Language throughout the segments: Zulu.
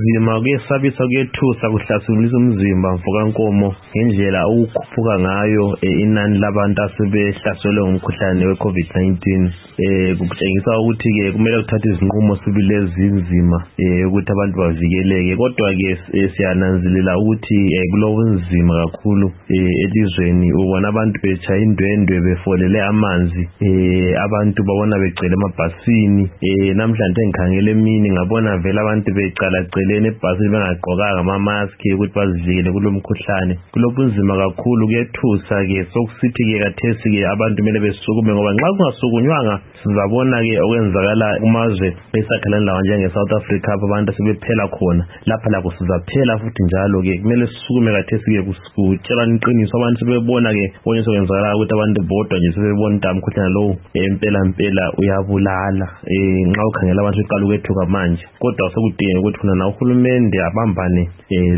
kunzima kuyesabisa kuyethusa kuhlasimulisa umzimba mfokankomo ngendlela ukukhuphuka ngayo inani labantu asebehlaselwe ngumkhuhlane we-COVID-19 kutshengisa ukuthi ke kumele kuthathe izinqumo sibili ezinzima ukuthi abantu bavikeleke kodwa ke siyananzelela ukuthi kulobunzima kakhulu elizweni ubona abantu betshaya indwendwe befolele amanzi abantu babona begcwele emabhasini namhlanje ngikhangele emini ngabona vele abantu becalacelene ebhasini bengagqokanga ama-mask ukuthi bazivikele kulomkhuhlane kulobunzima kakhulu kuyethusa ke sokusithi ke kathesi ke abantu kumele besukume ngoba nxa kungasukunywanga sizabona ke okwenzakala kumazwe esakhelane lawo njenge-South Africa apho abantu sebephela khona lapha lakho sizaphela futhi njalo ke kumele sisukume kathesi ke kutshelana iqiniso abantu sebebona ke konke sokwenzakala ukuthi abantu bodwa nje sebebona ukuthi umkhuhlane lowo impela uyabulala nxa ukhangela abantu beqala ukwethuka manje kodwa sekudingeka ukuthi khona uhulumende abambane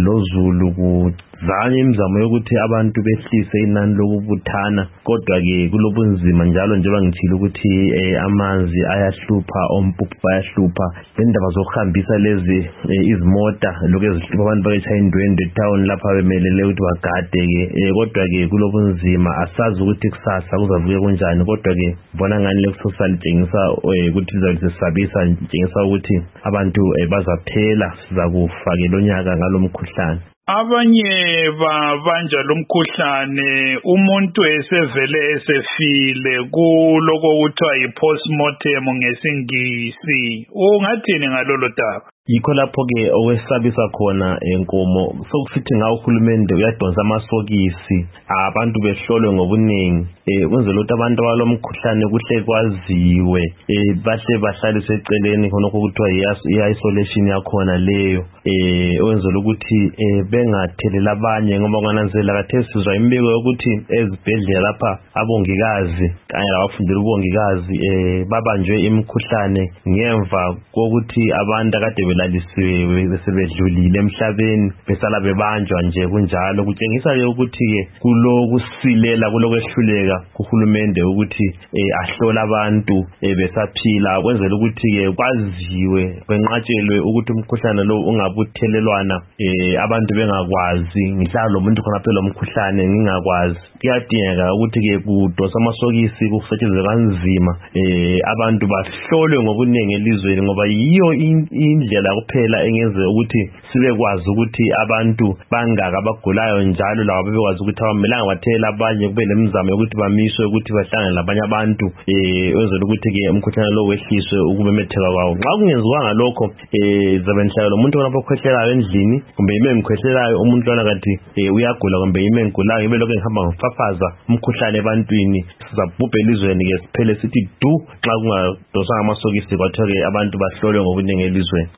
lozulu zanye imizamo yokuthi abantu behlise inani lokubuthana kodwa ke kulobunzima njalo njengoba ngithile ukuthi amanzi ayahlupha ompuphu bayahlupha lendaba zokuhambisa lezi izimota lokho ezihlupha abantu bayetshaya indwendwe town lapha bemelele ukuthi bagade ke kodwa ke kulobunzima asazi ukuthi kusasa kuzavuke kunjani kodwa ke bona ngani lekusasa litshengisa ukuthi lizalisabisa litshengisa ukuthi abantu bazaphela sizakufa ke lonyaka ngalomkhuhlane. Abanye babanja lomkhuhlane umuntu esevele esefile kuloko kuthiwa yi-postmortem ngesingisi. Ungathini ngalolo daba? Yikho lapho ke okwesabisa khona enkomo sokusithi ngawo uhulumende uyadonsa amasokisi abantu behlolwe ngobuningi kwenzela ukuthi abantu abalomkhuhlane kuhle kwaziwe bahle bahlaliswe eceleni khonokho kuthiwa i-isolation yakhona leyo wenzela ukuthi bengathelela abanye ngoba kwananzela kathesi sizwa imbiko yokuthi ezibhedlela lapha abongikazi kanye labafundela ubongikazi babanjwe imikhuhlane ngemva kokuthi abantu akade belalisiwe besebedlulile emhlabeni besala bebanjwa nje kunjalo kutshengisa ke ukuthi ke kulokusilela kulokwehluleka kuhulumende ukuthi ahlola abantu besaphila kwenzela ukuthi ke kwaziwe kwenqatshelwe ukuthi umkhuhlane lo ungabuthelelwana abantu bengakwazi ngihlala lo muntu khona phela umkhuhlane ngingakwazi kuyadingeka ukuthi ke kudosa amasokisi kusetshenzwe kanzima abantu bahlolwe ngobuningi elizweni ngoba yiyo indlela kuphela engenze ukuthi sibekwazi ukuthi abantu bangaka abagulayo njalo labo bebekwazi ukuthi abamelanga bathelela abanye kube lemizamo yokuthi bamiswe ukuthi bahlangane labanye abantu wenzela ukuthi ke umkhuhlane lo wehliswe ukumemetheka kwawo nxa kungenziwanga lokho zabe nhlalo umuntu lapho khwehlelayo endlini kumbe ime mkhwehlelayo umuntu lona kanti uyagula kumbe ime ngigulayo ibe lokho ngihamba ngifafaza umkhuhlane ebantwini sizabhubha elizweni ke siphele sithi du nxa kungadosanga amasokisi kwathiwa ke abantu bahlolwe ngobuningi elizweni.